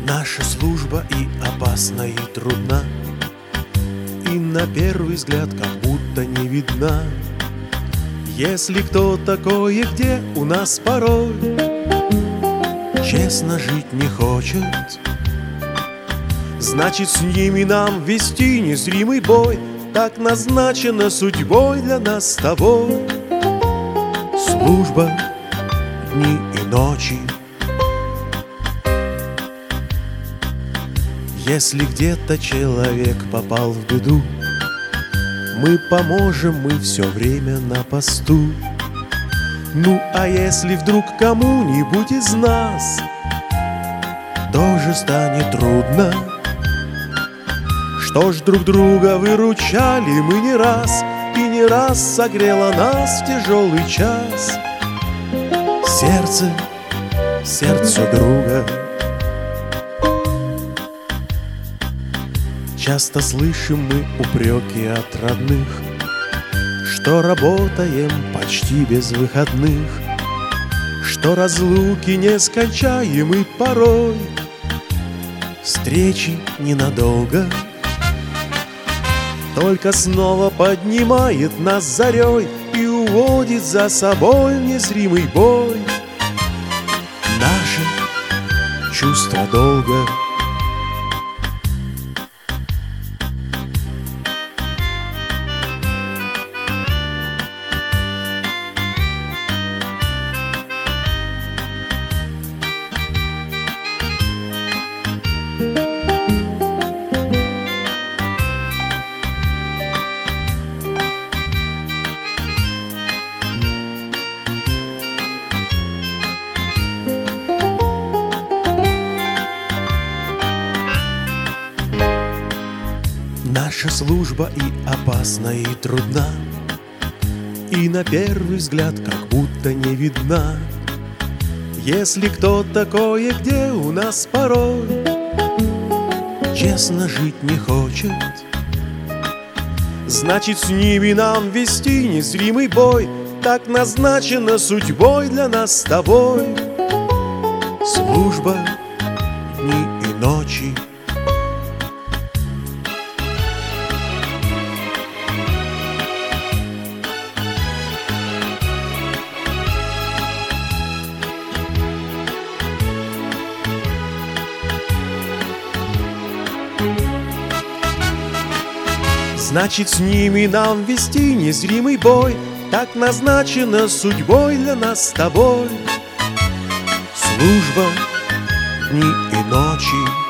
Наша служба и опасна, и трудна, и на первый взгляд как будто не видна. Если кто такое где у нас порой честно жить не хочет, значит, с ними нам вести незримый бой. Так назначено судьбой для нас с тобой. Служба дни и ночи. Если где-то человек попал в беду, мы поможем, мы все время на посту. Ну, а если вдруг кому-нибудь из нас тоже станет трудно, что ж, друг друга выручали мы не раз, и не раз согрело нас в тяжелый час сердце, сердцу друга. Часто слышим мы упреки от родных, что работаем почти без выходных, что разлуки нескончаемы порой, встречи ненадолго. Только снова поднимает нас зарей и уводит за собой в незримый бой наше чувство долга. Наша служба и опасна, и трудна, и на первый взгляд как будто не видна. Если кто-то кое-где у нас порой честно жить не хочет, значит, с ними нам вести незримый бой. Так назначено судьбой для нас с тобой. Служба дни и ночи. Значит, с ними нам вести незримый бой. Так назначено судьбой для нас с тобой. Служба дни и ночи.